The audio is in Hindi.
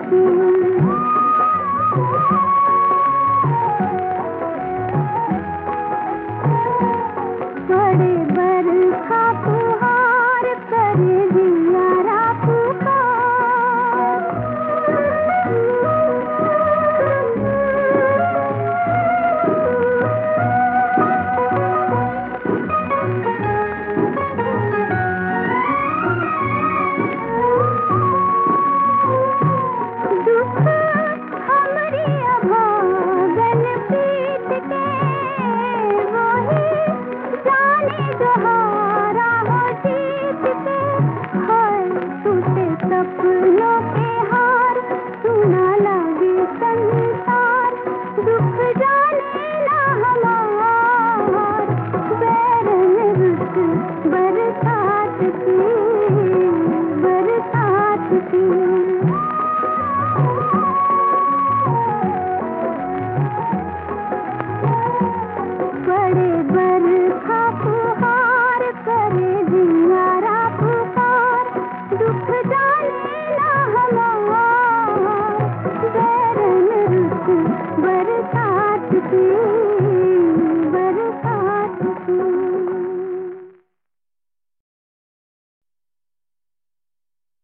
की। बड़े बरखा फुहार करे जियारा पुकार। दुख हमरी अभागन पीत के वही जाने जो हारा हो जीत के। हाय टूटे सपनों के हार सुना लागे संसार। दुख जाने ना हमार बैरन रुत बरसात की, बरसात की। बड़े बरखा फुहार करे जियारा पुकार। दुख जाने ना हमार बैरन रुत बरसात की।